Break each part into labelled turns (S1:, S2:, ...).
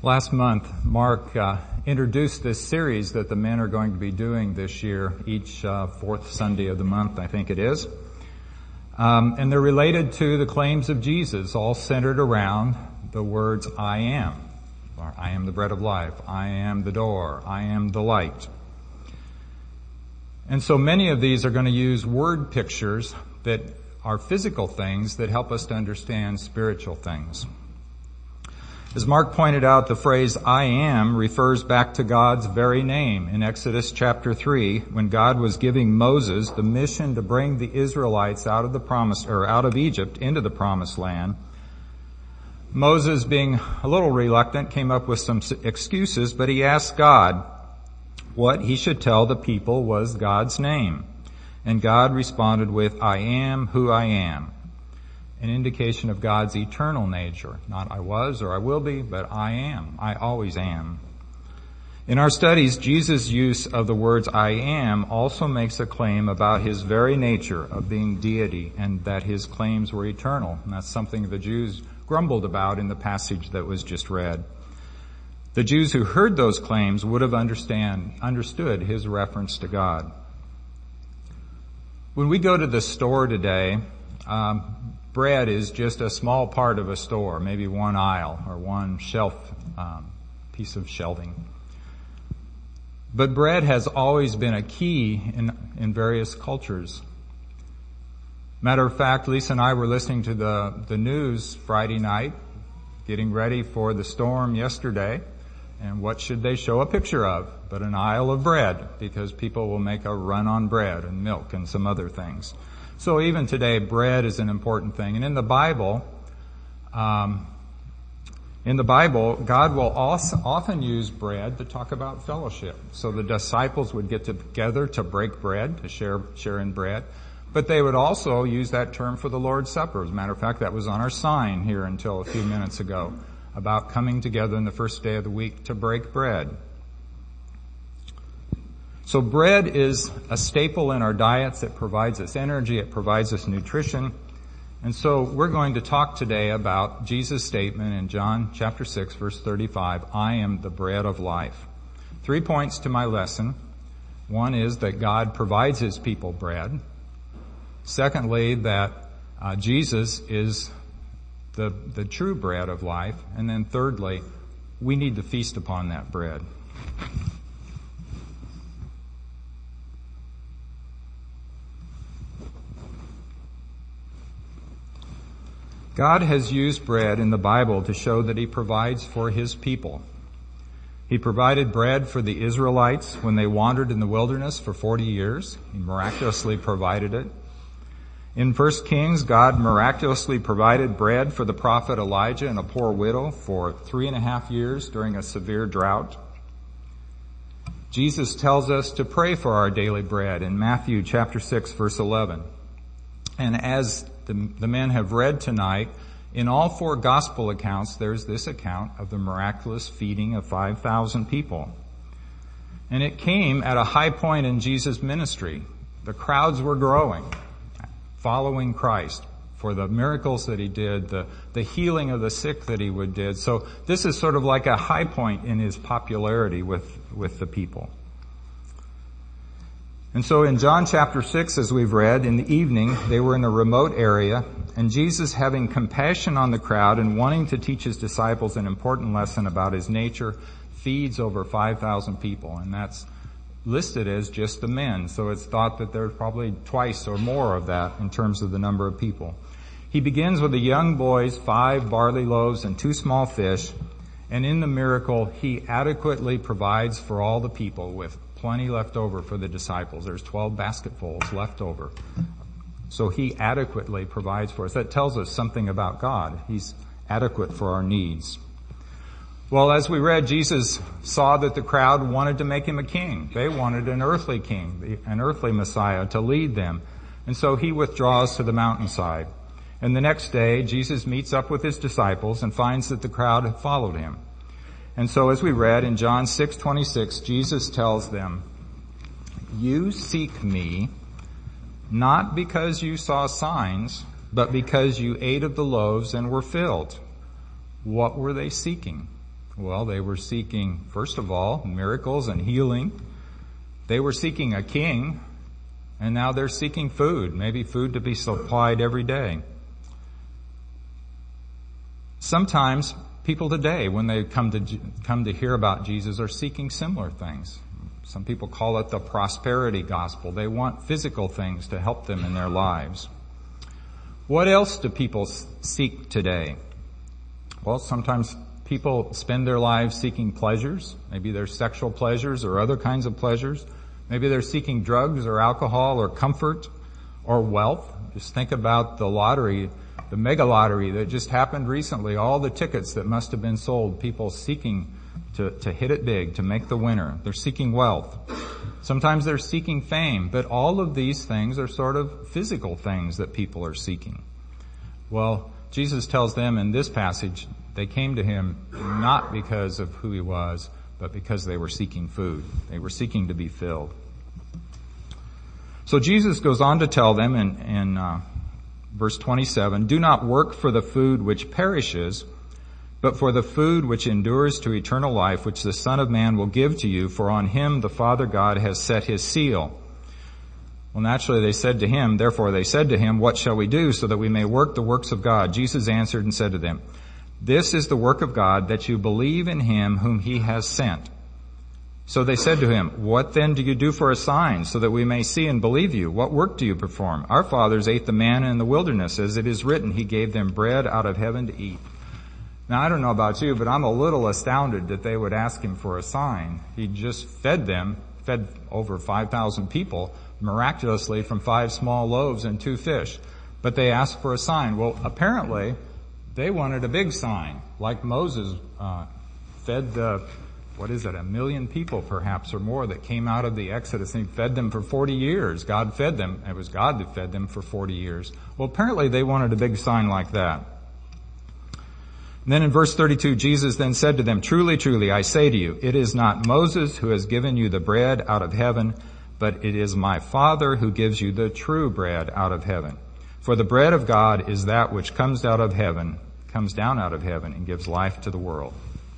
S1: Last month, Mark introduced this series that the men are going to be doing this year, each fourth Sunday of the month, I think it is. And they're related to the claims of Jesus, all centered around the words, I am. Or, I am the bread of life. I am the door. I am the light. And so many of these are going to use word pictures that are physical things that help us to understand spiritual things. As Mark pointed out, the phrase I am refers back to God's very name in Exodus chapter 3, when God was giving Moses the mission to bring the Israelites out of Egypt into the promised land. Moses, being a little reluctant, came up with some excuses, but he asked God what he should tell the people was God's name. And God responded with, I am who I am. An indication of God's eternal nature. Not I was or I will be, but I am. I always am. In our studies, Jesus' use of the words I am also makes a claim about his very nature of being deity and that his claims were eternal. And that's something the Jews grumbled about in the passage that was just read. The Jews who heard those claims would have understood his reference to God. When we go to the store today, bread is just a small part of a store, maybe one aisle or one shelf, piece of shelving. But bread has always been a key in various cultures. Matter of fact, Lisa and I were listening to the news Friday night, getting ready for the storm yesterday. And what should they show a picture of but an aisle of bread, because people will make a run on bread and milk and some other things. So even today, bread is an important thing. And in the Bible, God will often use bread to talk about fellowship. So the disciples would get together to break bread, to share in bread. But they would also use that term for the Lord's Supper. As a matter of fact, that was on our sign here until a few minutes ago, about coming together on the first day of the week to break bread. So bread is a staple in our diets. It provides us energy. It provides us nutrition. And so we're going to talk today about Jesus' statement in John chapter 6, verse 35, I am the bread of life. 3 points to my lesson. One is that God provides his people bread. Secondly, that Jesus is the true bread of life. And then thirdly, we need to feast upon that bread. God has used bread in the Bible to show that he provides for his people. He provided bread for the Israelites when they wandered in the wilderness for 40 years. He miraculously provided it. In 1 Kings, God miraculously provided bread for the prophet Elijah and a poor widow for 3.5 years during a severe drought. Jesus tells us to pray for our daily bread in Matthew chapter 6, verse 11. And as the men have read tonight, in all 4 gospel accounts, there's this account of the miraculous feeding of 5,000 people. And it came at a high point in Jesus' ministry. The crowds were growing, following Christ for the miracles that he did, the healing of the sick that he did. So this is sort of like a high point in his popularity with the people. And so in John chapter 6, as we've read, in the evening, they were in a remote area, and Jesus, having compassion on the crowd and wanting to teach his disciples an important lesson about his nature, feeds over 5,000 people. And that's listed as just the men. So it's thought that there's probably twice or more of that in terms of the number of people. He begins with a young boy's 5 barley loaves and 2 small fish. And in the miracle, he adequately provides for all the people with plenty left over for the disciples. There's 12 basketfuls left over. So he adequately provides for us. That tells us something about God. He's adequate for our needs. Well, as we read, Jesus saw that the crowd wanted to make him a king. They wanted an earthly king, an earthly Messiah to lead them. And so he withdraws to the mountainside. And the next day, Jesus meets up with his disciples and finds that the crowd had followed him. And so as we read in John 6:26, Jesus tells them, you seek me not because you saw signs, but because you ate of the loaves and were filled. What were they seeking? Well, they were seeking, first of all, miracles and healing. They were seeking a king, and now they're seeking food, maybe food to be supplied every day. Sometimes people today, when they come to hear about Jesus, are seeking similar things. Some people call it the prosperity gospel. They want physical things to help them in their lives. What else do people seek today? Well, sometimes people spend their lives seeking pleasures. Maybe they're sexual pleasures or other kinds of pleasures. Maybe they're seeking drugs or alcohol or comfort or wealth. Just think about the lottery, the mega lottery that just happened recently. All the tickets that must have been sold, people seeking to hit it big, to make the winner. They're seeking wealth. Sometimes they're seeking fame, but all of these things are sort of physical things that people are seeking. Well, Jesus tells them in this passage, they came to him not because of who he was, but because they were seeking food. They were seeking to be filled. So Jesus goes on to tell them in verse 27, do not work for the food which perishes, but for the food which endures to eternal life, which the Son of Man will give to you, for on him the Father God has set his seal. Well, naturally they said to him, what shall we do so that we may work the works of God? Jesus answered and said to them, this is the work of God, that you believe in him whom he has sent. So they said to him, what then do you do for a sign, so that we may see and believe you? What work do you perform? Our fathers ate the manna in the wilderness, as it is written, he gave them bread out of heaven to eat. Now, I don't know about you, but I'm a little astounded that they would ask him for a sign. He just fed over 5,000 people miraculously from 5 small loaves and 2 fish. But they asked for a sign. Well, apparently, they wanted a big sign, like Moses fed 1 million people perhaps or more that came out of the Exodus, and he fed them for 40 years. God fed them. It was God that fed them for 40 years. Well, apparently they wanted a big sign like that. And then in verse 32, Jesus then said to them, truly, truly, I say to you, it is not Moses who has given you the bread out of heaven, but it is my Father who gives you the true bread out of heaven. For the bread of God is that which comes down out of heaven, and gives life to the world.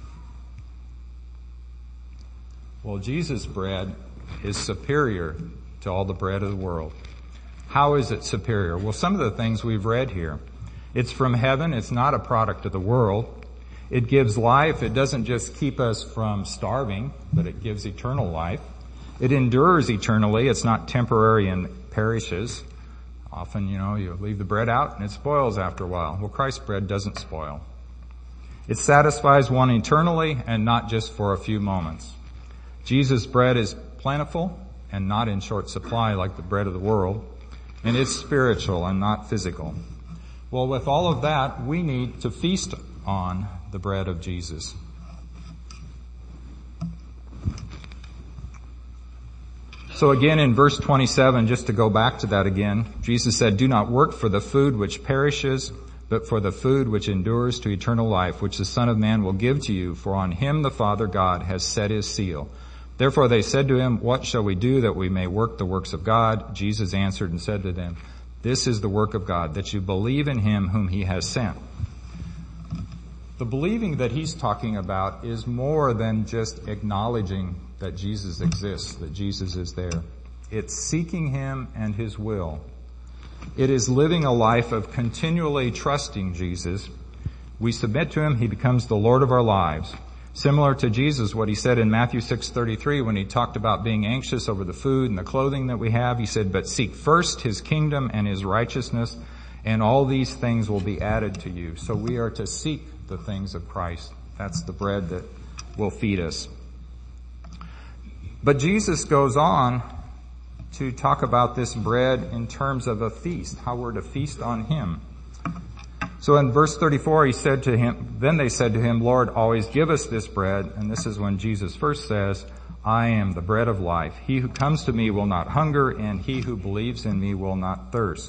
S1: Well, Jesus' bread is superior to all the bread of the world. How is it superior? Well, some of the things we've read here. It's from heaven. It's not a product of the world. It gives life. It doesn't just keep us from starving, but it gives eternal life. It endures eternally. It's not temporary and perishes. Often, you leave the bread out and it spoils after a while. Well, Christ's bread doesn't spoil. It satisfies one eternally and not just for a few moments. Jesus' bread is plentiful and not in short supply like the bread of the world. And it's spiritual and not physical. Well, with all of that, we need to feast on the bread of Jesus. So again, in verse 27, just to go back to that again, Jesus said, do not work for the food which perishes, but for the food which endures to eternal life, which the Son of Man will give to you, for on him the Father God has set his seal. Therefore they said to him, what shall we do that we may work the works of God? Jesus answered and said to them, this is the work of God, that you believe in him whom he has sent. The believing that he's talking about is more than just acknowledging that Jesus exists, that Jesus is there. It's seeking him and his will. It is living a life of continually trusting Jesus. We submit to him, he becomes the Lord of our lives. Similar to Jesus, what he said in Matthew 6:33 when he talked about being anxious over the food and the clothing that we have, he said, but seek first his kingdom and his righteousness, and all these things will be added to you. So we are to seek the things of Christ. That's the bread that will feed us. But Jesus goes on to talk about this bread in terms of a feast, how we're to feast on him. So in verse 34, then they said to him, Lord, always give us this bread. And this is when Jesus first says, I am the bread of life. He who comes to me will not hunger, and he who believes in me will not thirst.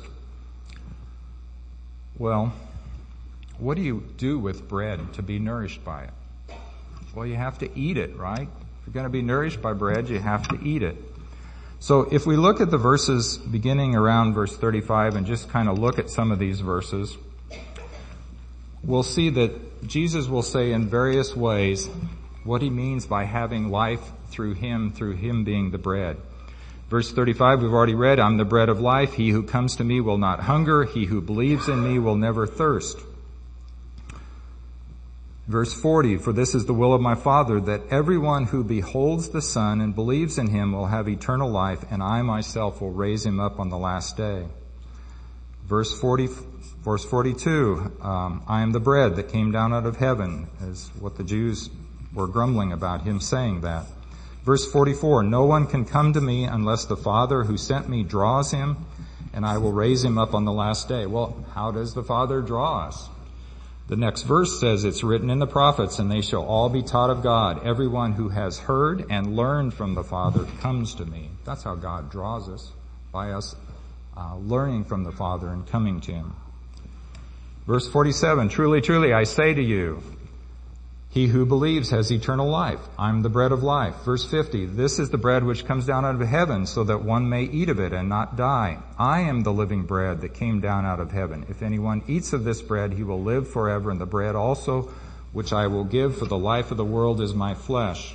S1: Well, what do you do with bread to be nourished by it? Well, you have to eat it, right? If you're going to be nourished by bread, you have to eat it. So if we look at the verses beginning around verse 35 and just kind of look at some of these verses, we'll see that Jesus will say in various ways what he means by having life through him being the bread. Verse 35, we've already read, I'm the bread of life. He who comes to me will not hunger. He who believes in me will never thirst. Verse 40, for this is the will of my Father, that everyone who beholds the Son and believes in him will have eternal life, and I myself will raise him up on the last day. Verse 42, I am the bread that came down out of heaven, is what the Jews were grumbling about, him saying that. Verse 44, no one can come to me unless the Father who sent me draws him, and I will raise him up on the last day. Well, how does the Father draw us? The next verse says, it's written in the prophets, and they shall all be taught of God. Everyone who has heard and learned from the Father comes to me. That's how God draws us, by us learning from the Father and coming to him. Verse 47, truly, truly, I say to you, he who believes has eternal life. I'm the bread of life. Verse 50, this is the bread which comes down out of heaven so that one may eat of it and not die. I am the living bread that came down out of heaven. If anyone eats of this bread, he will live forever, and the bread also which I will give for the life of the world is my flesh.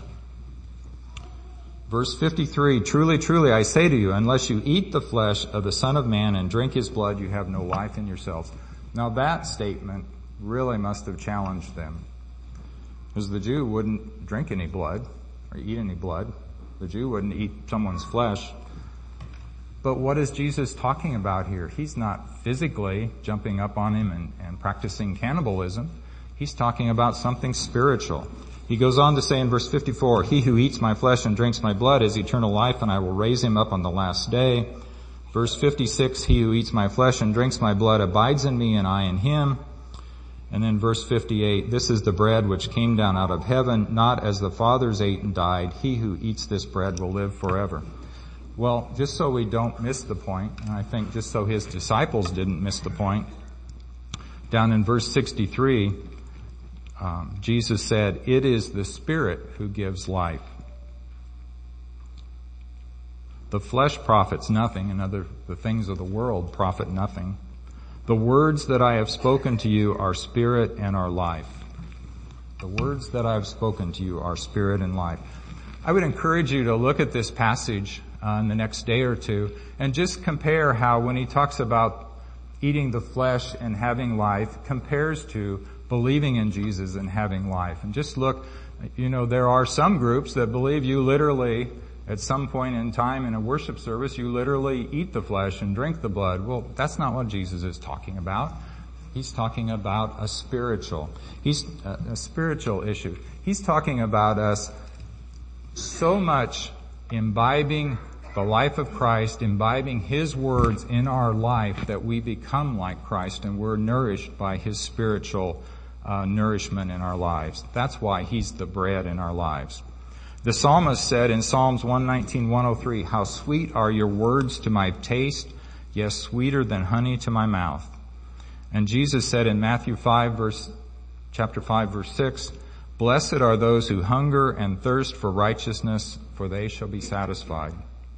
S1: Verse 53, truly, truly, I say to you, unless you eat the flesh of the Son of Man and drink his blood, you have no life in yourselves. Now that statement really must have challenged them. Because the Jew wouldn't drink any blood or eat any blood. The Jew wouldn't eat someone's flesh. But what is Jesus talking about here? He's not physically jumping up on him and practicing cannibalism. He's talking about something spiritual. He goes on to say in verse 54, he who eats my flesh and drinks my blood has eternal life, and I will raise him up on the last day. Verse 56, he who eats my flesh and drinks my blood abides in me and I in him. And then verse 58, this is the bread which came down out of heaven, not as the fathers ate and died. He who eats this bread will live forever. Well, just so we don't miss the point, and I think just so his disciples didn't miss the point, down in verse 63, Jesus said, it is the Spirit who gives life. The flesh profits nothing, and the things of the world profit nothing. The words that I have spoken to you are spirit and are life. The words that I have spoken to you are spirit and life. I would encourage you to look at this passage in the next day or two and just compare how when he talks about eating the flesh and having life compares to believing in Jesus and having life. And just look, there are some groups that believe you literally, at some point in time in a worship service, you literally eat the flesh and drink the blood. Well, that's not what Jesus is talking about. He's talking about a spiritual issue. He's talking about us so much imbibing the life of Christ, imbibing his words in our life that we become like Christ and we're nourished by his spiritual nourishment in our lives. That's why he's the bread in our lives. The psalmist said in Psalms 119:103, how sweet are your words to my taste, yes, sweeter than honey to my mouth. And Jesus said in Matthew chapter 5, verse 6, blessed are those who hunger and thirst for righteousness, for they shall be satisfied.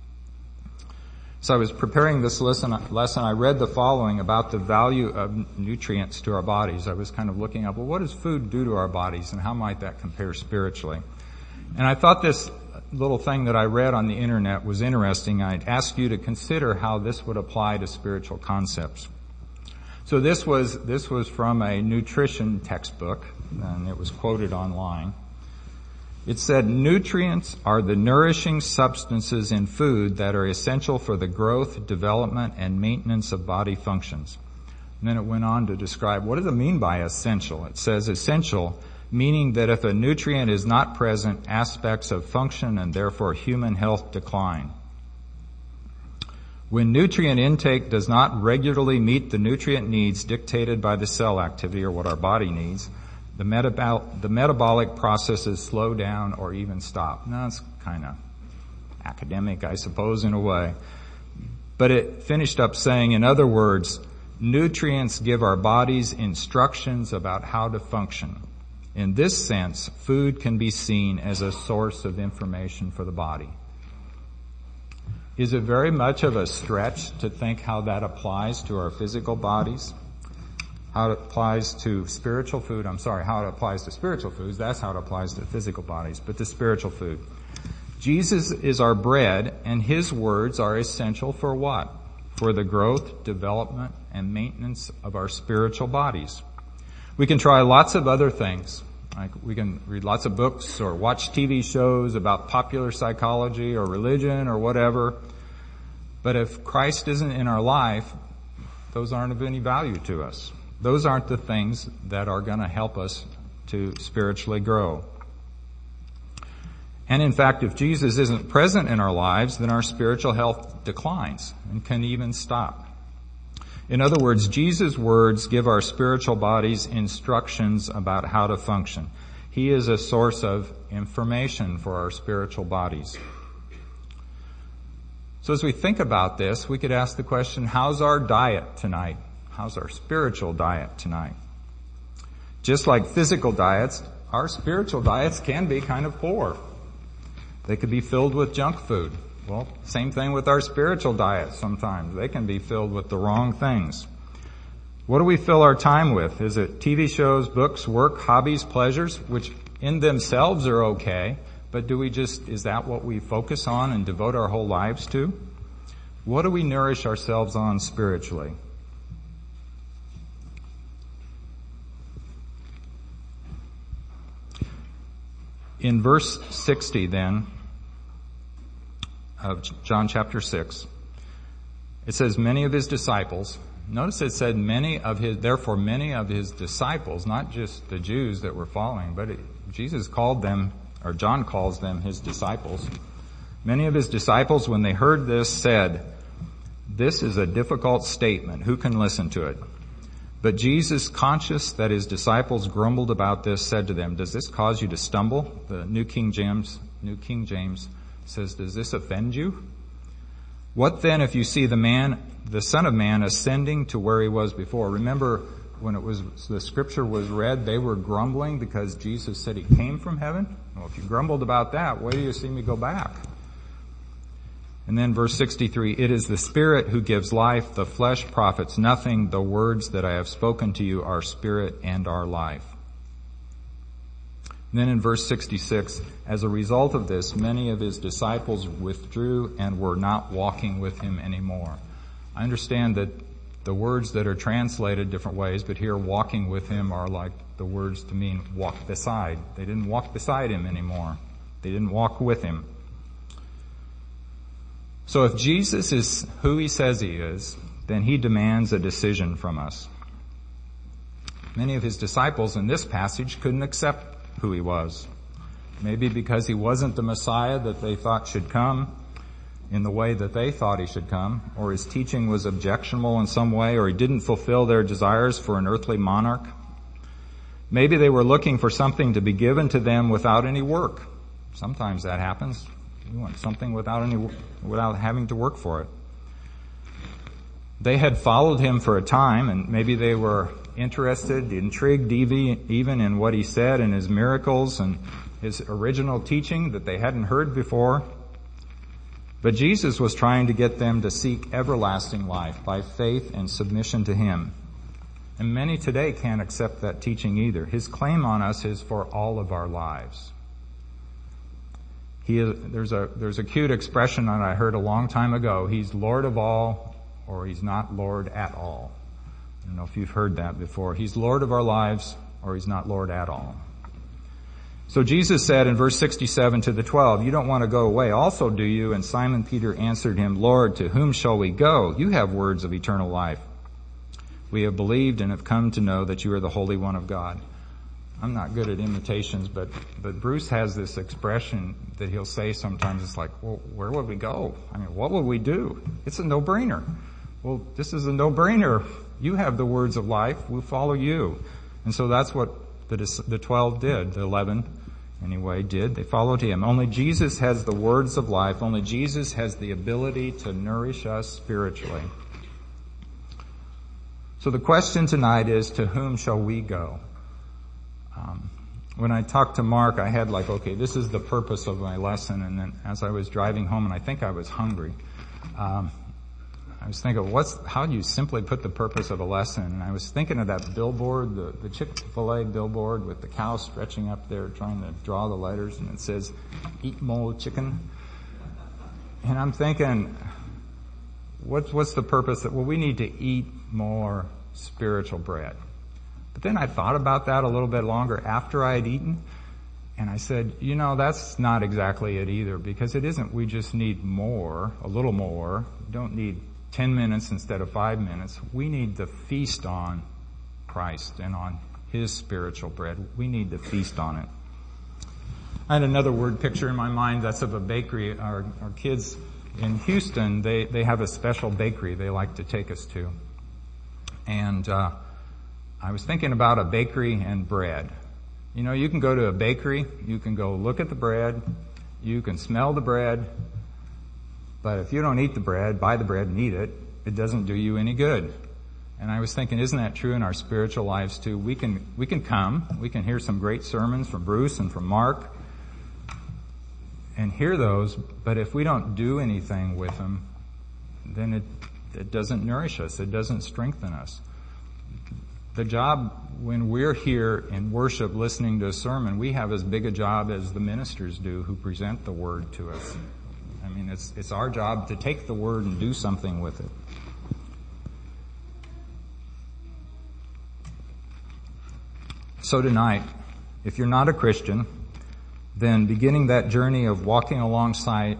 S1: So I was preparing this lesson. I read the following about the value of nutrients to our bodies. I was kind of looking up, well, what does food do to our bodies and how might that compare spiritually? And I thought this little thing that I read on the internet was interesting. I'd ask you to consider how this would apply to spiritual concepts. So this was from a nutrition textbook, and it was quoted online. It said, nutrients are the nourishing substances in food that are essential for the growth, development, and maintenance of body functions. And then it went on to describe, what does it mean by essential? It says essential, meaning that if a nutrient is not present, aspects of function and therefore human health decline. When nutrient intake does not regularly meet the nutrient needs dictated by the cell activity or what our body needs, the metabolic processes slow down or even stop. Now, it's kind of academic, I suppose, in a way. But it finished up saying, in other words, nutrients give our bodies instructions about how to function. In this sense, food can be seen as a source of information for the body. Is it very much of a stretch to think how that applies to our physical bodies? how it applies to spiritual food. How it applies to spiritual foods. That's how it applies to physical bodies, but to spiritual food. Jesus is our bread, and his words are essential for what? For the growth, development, and maintenance of our spiritual bodies. We can try lots of other things. Like we can read lots of books or watch TV shows about popular psychology or religion or whatever. But if Christ isn't in our life, those aren't of any value to us. Those aren't the things that are going to help us to spiritually grow. And in fact, if Jesus isn't present in our lives, then our spiritual health declines and can even stop. In other words, Jesus' words give our spiritual bodies instructions about how to function. He is a source of information for our spiritual bodies. So as we think about this, we could ask the question, how's our diet tonight? How's our spiritual diet tonight? Just like physical diets, our spiritual diets can be kind of poor. They could be filled with junk food. Well, same thing with our spiritual diet sometimes. They can be filled with the wrong things. What do we fill our time with? Is it TV shows, books, work, hobbies, pleasures, which in themselves are okay, but is that what we focus on and devote our whole lives to? What do we nourish ourselves on spiritually? In verse 60 then, of John chapter 6, it says many of his disciples. Notice it said therefore many of his disciples, not just the Jews that were following, but Jesus called them, or John calls them his disciples. Many of his disciples, when they heard this, said, "This is a difficult statement. Who can listen to it?" But Jesus, conscious that his disciples grumbled about this, said to them, "Does this cause you to stumble?" The New King James says, "Does this offend you? What then if you see the Son of Man ascending to where he was before?" Remember when the scripture was read, they were grumbling because Jesus said he came from heaven. Well, if you grumbled about that, wait till you see me go back. And then verse 63, "It is the Spirit who gives life, the flesh profits nothing. The words that I have spoken to you are spirit and are life." And then in verse 66, "As a result of this, many of his disciples withdrew and were not walking with him anymore." I understand that the words that are translated different ways, but here walking with him are like the words to mean walk beside. They didn't walk beside him anymore. They didn't walk with him. So if Jesus is who he says he is, then he demands a decision from us. Many of his disciples in this passage couldn't accept who he was. Maybe because he wasn't the Messiah that they thought should come in the way that they thought he should come, or his teaching was objectionable in some way, or he didn't fulfill their desires for an earthly monarch. Maybe they were looking for something to be given to them without any work. Sometimes that happens. You want something without having to work for it. They had followed him for a time, and maybe they were interested, intrigued even in what he said and his miracles and his original teaching that they hadn't heard before. But Jesus was trying to get them to seek everlasting life by faith and submission to him. And many today can't accept that teaching either. His claim on us is for all of our lives. There's a cute expression that I heard a long time ago. He's Lord of all, or he's not Lord at all. I don't know if you've heard that before. He's Lord of our lives, or he's not Lord at all. So Jesus said in verse 67 to the 12, "You don't want to go away also, do you?" And Simon Peter answered him, "Lord, to whom shall we go? You have words of eternal life. We have believed and have come to know that you are the Holy One of God." I'm not good at imitations, but Bruce has this expression that he'll say sometimes. It's like, well, where would we go? I mean, what would we do? It's a no-brainer. Well, this is a no-brainer. You have the words of life. We'll follow you. And so that's what the 12 did. The 11, anyway, did. They followed him. Only Jesus has the words of life. Only Jesus has the ability to nourish us spiritually. So the question tonight is, to whom shall we go? When I talked to Mark, I had okay, this is the purpose of my lesson. And then as I was driving home, and I think I was hungry, I was thinking, how do you simply put the purpose of a lesson? And I was thinking of that billboard, the Chick-fil-A billboard with the cow stretching up there trying to draw the letters, and it says, "Eat more chicken." And I'm thinking, what's the purpose? Well, we need to eat more spiritual bread. But then I thought about that a little bit longer after I had eaten, and I said, that's not exactly it either, because it isn't we just need more, a little more. We don't need 10 minutes instead of 5 minutes. We need to feast on Christ and on His spiritual bread. We need to feast on it. I had another word picture in my mind that's of a bakery. Our kids in Houston, they have a special bakery they like to take us to. And I was thinking about a bakery and bread. You can go to a bakery, you can go look at the bread, you can smell the bread, but if you don't eat the bread, buy the bread and eat it, it doesn't do you any good. And I was thinking, isn't that true in our spiritual lives too? We can hear some great sermons from Bruce and from Mark, and hear those, but if we don't do anything with them, then it doesn't nourish us, it doesn't strengthen us. The job when we're here in worship listening to a sermon, we have as big a job as the ministers do who present the word to us. I mean, it's our job to take the word and do something with it. So tonight, if you're not a Christian, then beginning that journey of walking alongside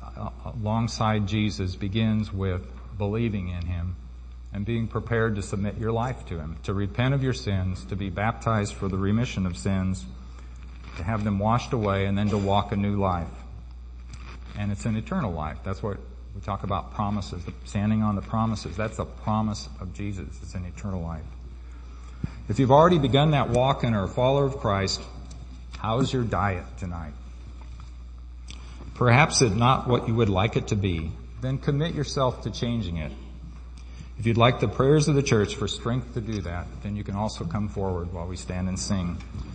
S1: Jesus begins with believing in Him and being prepared to submit your life to Him, to repent of your sins, to be baptized for the remission of sins, to have them washed away, and then to walk a new life. And it's an eternal life. That's what we talk about, promises, standing on the promises. That's a promise of Jesus. It's an eternal life. If you've already begun that walk and are a follower of Christ, how's your diet tonight? Perhaps it's not what you would like it to be. Then commit yourself to changing it. If you'd like the prayers of the church for strength to do that, then you can also come forward while we stand and sing.